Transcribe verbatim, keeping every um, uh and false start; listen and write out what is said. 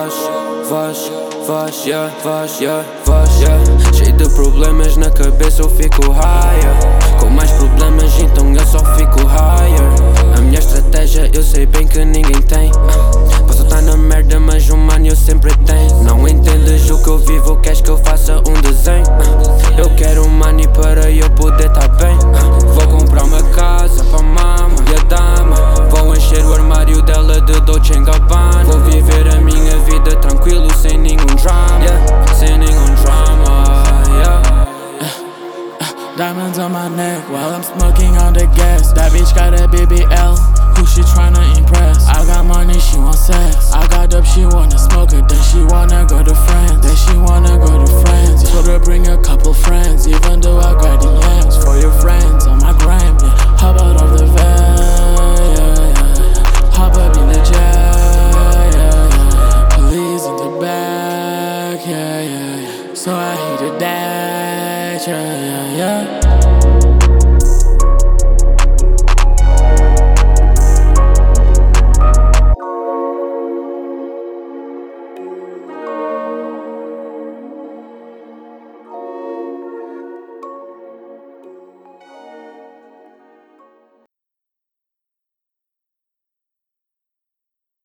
Voz, voz, voz, yeah, voz, yeah, voz, yeah. Cheio de problemas na cabeça eu fico higher. Com mais problemas então eu só fico higher. A minha estratégia eu sei bem que ninguém tem. Posso estar na merda mas um mano eu sempre tenho. Não entendes o que eu vivo, queres que eu faça um desenho? Eu quero money para eu poder tá bem. Vou comprar uma casa para mama e a dama. Vou encher o armário dela de Dolce and Gabbana. Vou viver a minha vida tranquilo sem nenhum drama, yeah. Sem nenhum drama, yeah. Diamonds on my neck while I'm smoking on the gas. That bitch got a B B L, who she tryna impress? I got money, she want sex. I got up, she wanna smoke it. Then she wanna go to France. Then she wanna go to France. Told her bring a couple friends, even though I got the yams. For your friends on my gram, yeah. Hop out of the van, yeah, yeah, yeah. Hop up in the jet, yeah, yeah. Police in the back, yeah, yeah, yeah. So I hit the dash, yeah, yeah, yeah.